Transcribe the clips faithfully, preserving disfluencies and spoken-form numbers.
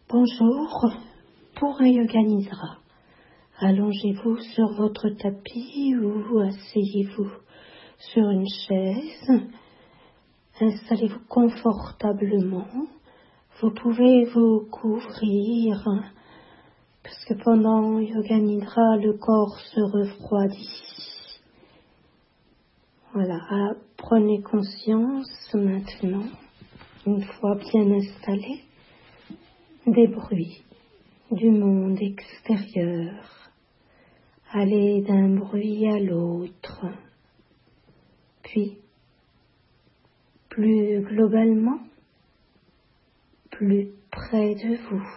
Bonjour, pour un yoga nidra, allongez-vous sur votre tapis ou asseyez-vous sur une chaise, installez-vous confortablement, vous pouvez vous couvrir parce que pendant yoga nidra le corps se refroidit. Voilà, prenez conscience maintenant, une fois bien installé, des bruits du monde extérieur. Allez d'un bruit à l'autre. Puis, plus globalement, plus près de vous,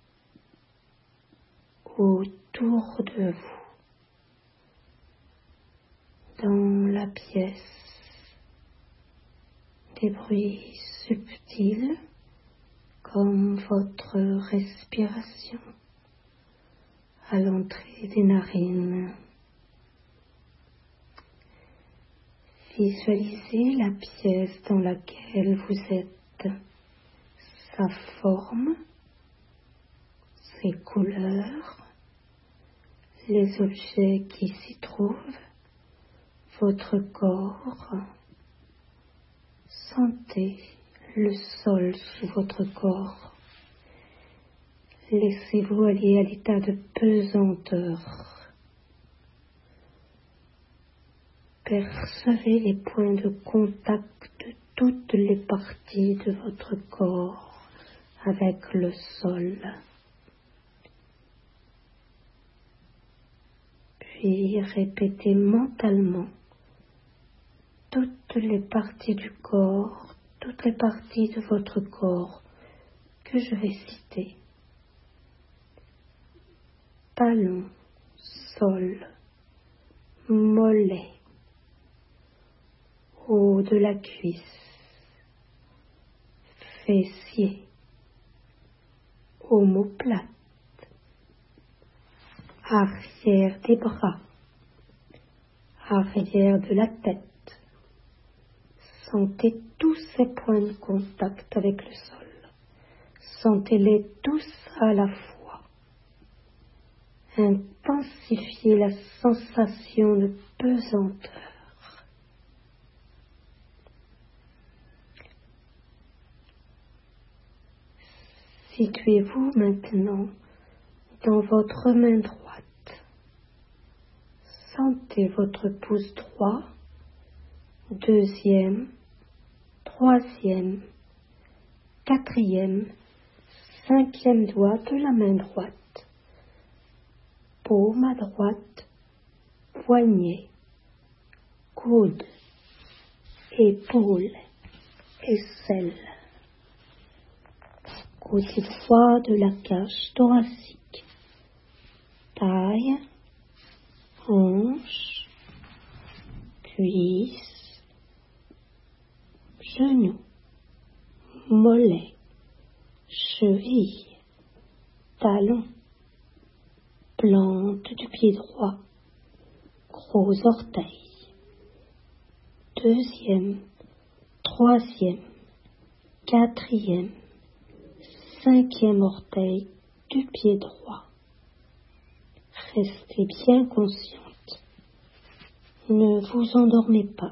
autour de vous, dans la pièce, des bruits subtils, comme votre respiration à l'entrée des narines. Visualisez la pièce dans laquelle vous êtes, sa forme, ses couleurs, les objets qui s'y trouvent, votre corps. Sentez le sol sous votre corps. Laissez-vous aller à l'état de pesanteur. Percevez les points de contact de toutes les parties de votre corps avec le sol. Puis répétez mentalement toutes les parties du corps, toutes les parties de votre corps que je vais citer. Talon, sol, mollet, haut de la cuisse, fessier, omoplate, arrière des bras, arrière de la tête. Sentez tous ces points de contact avec le sol. Sentez-les tous à la fois. Intensifiez la sensation de pesanteur. Situez-vous maintenant dans votre main droite. Sentez votre pouce droit, deuxième, troisième, quatrième, cinquième doigt de la main droite. Paume à droite, poignet, coude, épaule, aisselle. Côté droit de la cage thoracique, taille, hanche, cuisse, genou, mollet, cheville, talon, plante du pied droit, gros orteil, deuxième, troisième, quatrième, cinquième orteil du pied droit. Restez bien consciente. Ne vous endormez pas.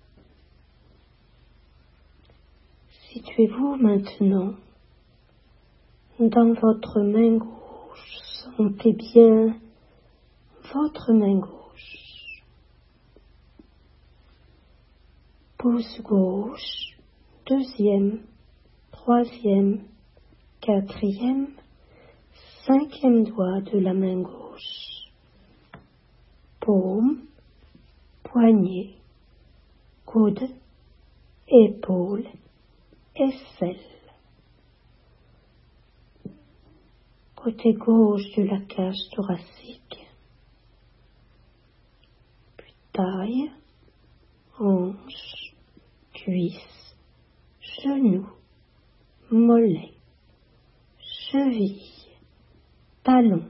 Situez-vous maintenant dans votre main gauche. Sentez bien votre main gauche. Pouce gauche, deuxième, troisième, quatrième, cinquième doigt de la main gauche. Paume, poignet, coude, épaule, aisselle. Côté gauche de la cage thoracique, puis taille, hanche, cuisse, genou, mollet, cheville, talon,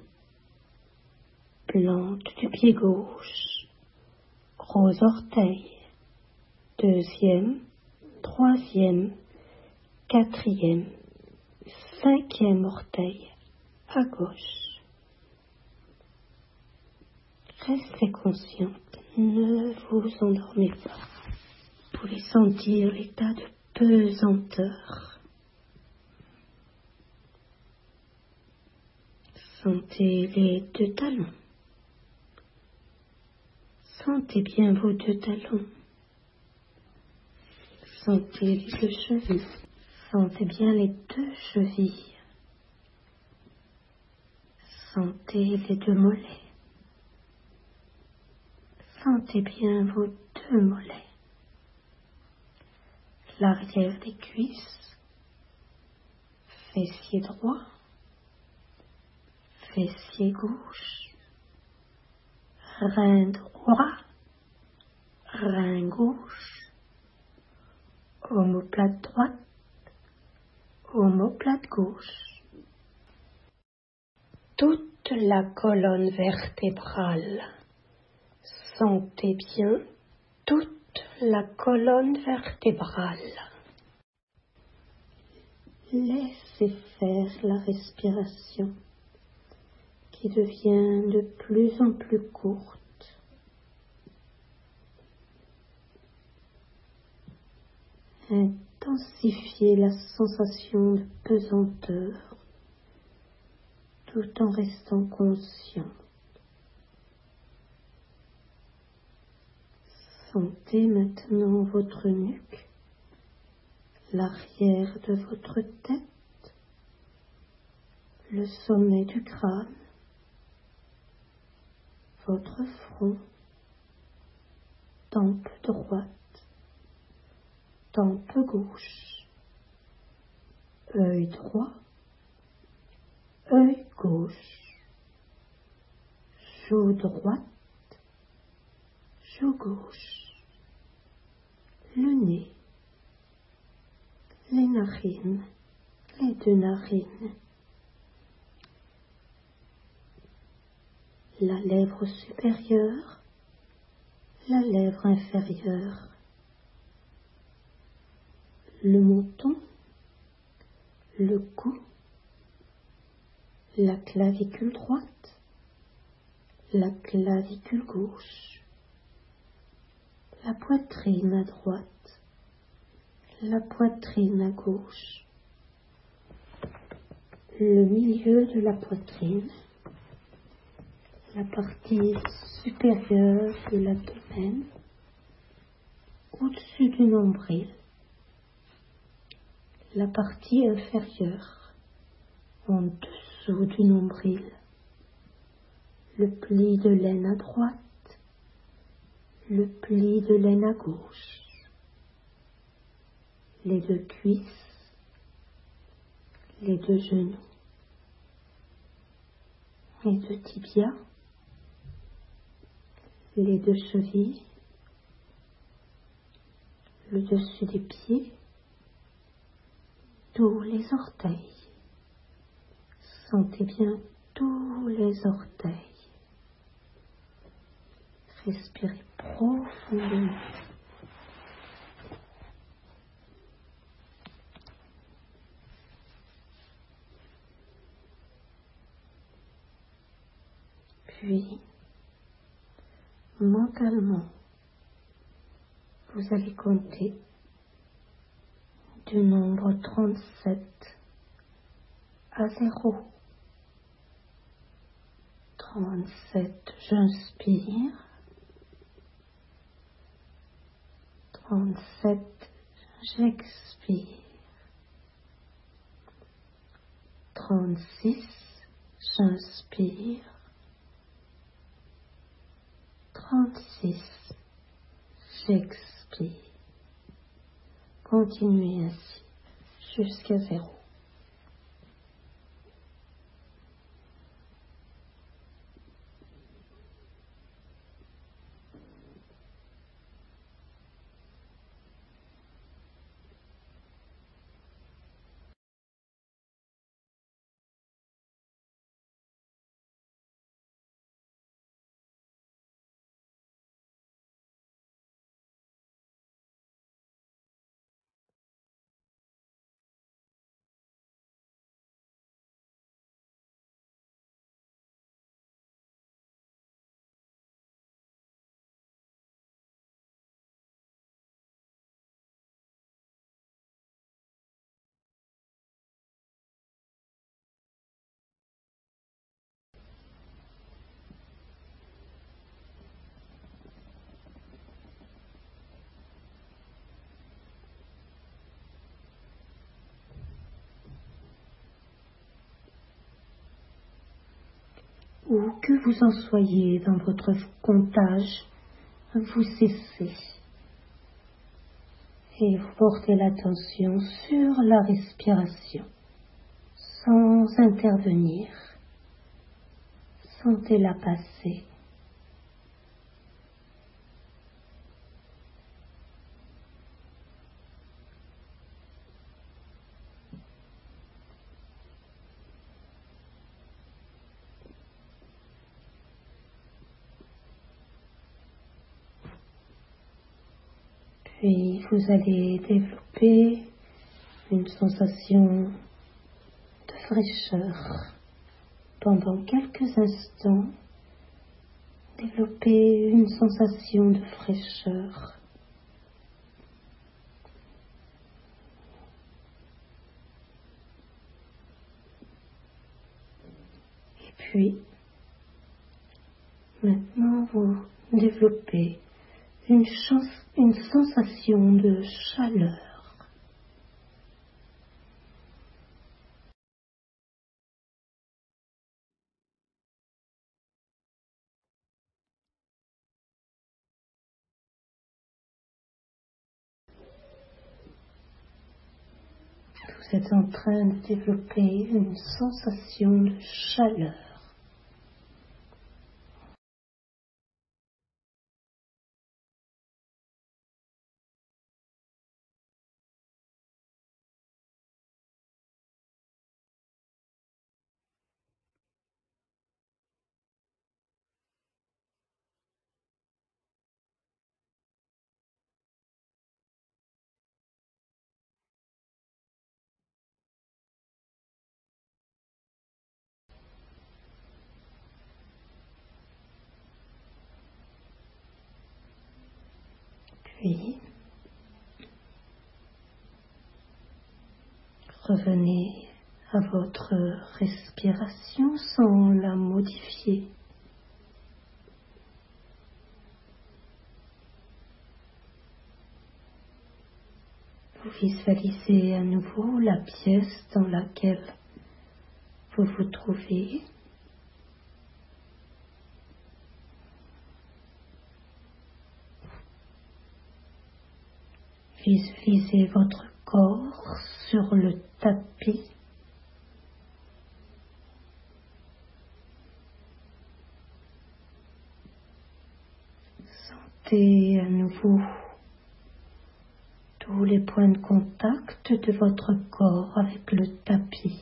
plante du pied gauche, gros orteil, deuxième, troisième, quatrième, Cinquième orteil à gauche. Restez consciente, ne vous endormez pas. Vous pouvez sentir l'état de pesanteur. Sentez les deux talons. Sentez bien vos deux talons. Sentez les deux chevilles. Sentez bien les deux chevilles. Sentez les deux mollets. Sentez bien vos deux mollets. L'arrière des cuisses. Fessier droit. Fessier gauche. Rein droit. Rein gauche. Omoplate droite. Omoplate gauche. Toute la colonne vertébrale. Sentez bien toute la colonne vertébrale. Laissez faire la respiration qui devient de plus en plus courte. Intensifiez la sensation de pesanteur tout en restant conscient. Sentez maintenant votre nuque, l'arrière de votre tête, le sommet du crâne, votre front, tempe droite, tempe gauche, œil droit, œil gauche, joue droite, joue gauche, le nez, les narines, les deux narines, la lèvre supérieure, la lèvre inférieure, le menton, le cou, la clavicule droite, la clavicule gauche, la poitrine à droite, la poitrine à gauche, le milieu de la poitrine, la partie supérieure de l'abdomen, au-dessus du nombril, la partie inférieure, en dessous du nombril, le pli de l'aine à droite, le pli de l'aine à gauche, les deux cuisses, les deux genoux, les deux tibias, les deux chevilles, le dessus des pieds, tous les orteils. Sentez bien tous les orteils. Respirez profondément. Puis, mentalement, vous allez compter du nombre trente-sept à zéro. trente-sept, j'inspire. trente-sept, j'expire. trente-six, j'inspire. trente-six, j'expire. Continuez ainsi jusqu'à zéro. où que vous en soyez dans votre comptage, vous cessez et vous portez l'attention sur la respiration sans intervenir. Sentez-la passer. Puis vous allez développer une sensation de fraîcheur. Pendant quelques instants, développez une sensation de fraîcheur. Et puis, maintenant vous développez une, chance, une sensation de chaleur. Vous êtes en train de développer une sensation de chaleur. Puis, revenez à votre respiration sans la modifier. Vous visualisez à nouveau la pièce dans laquelle vous vous trouvez. Visualisez votre corps sur le tapis. Sentez à nouveau tous les points de contact de votre corps avec le tapis.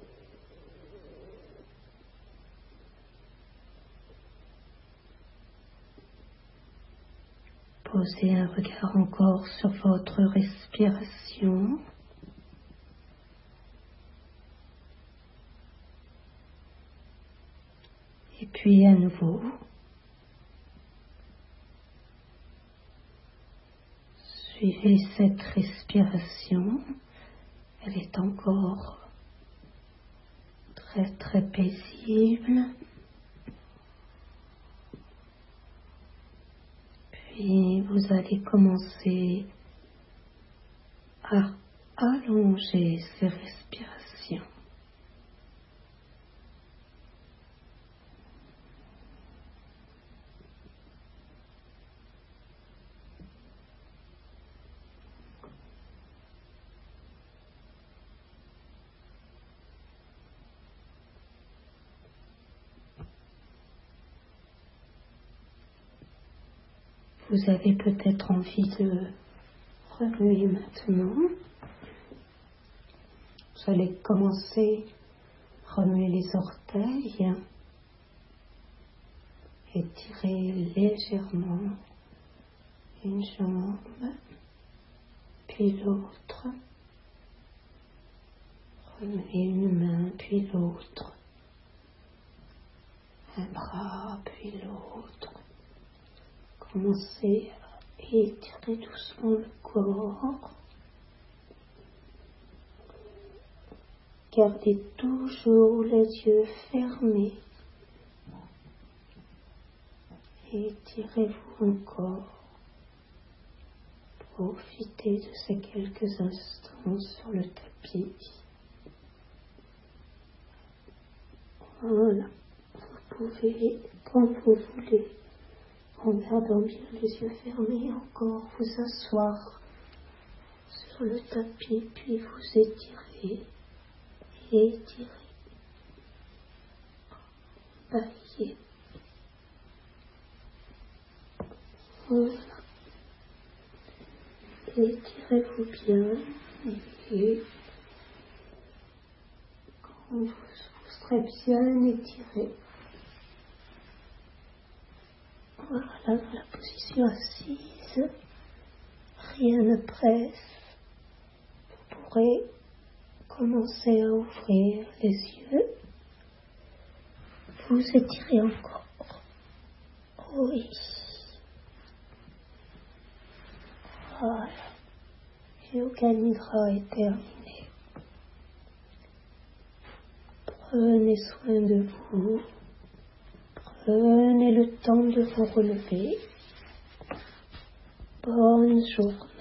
Posez un regard encore sur votre respiration. Et puis à nouveau, suivez cette respiration. Elle est encore très très paisible. Puis vous allez commencer à allonger ces respirations. Vous avez peut-être envie de remuer maintenant. Vous allez commencer à remuer les orteils, étirer légèrement une jambe, puis l'autre, remuer une main, puis l'autre, un bras, puis l'autre. Commencez à étirer doucement le corps. Gardez toujours les yeux fermés. Étirez-vous encore. Profitez de ces quelques instants sur le tapis. Voilà. Vous pouvez, quand vous voulez, en gardant bien les yeux fermés, encore vous asseoir sur le tapis, puis vous étirer, étirer, bailler. Voilà. Étirez-vous bien et quand vous, vous serez bien étiré, voilà, dans la position assise, rien ne presse. Vous pourrez commencer à ouvrir les yeux. Vous étirez encore. Oui. Voilà. Yoga Nidra est terminé. Prenez soin de vous. Prenez le temps de vous relever. Bonne journée.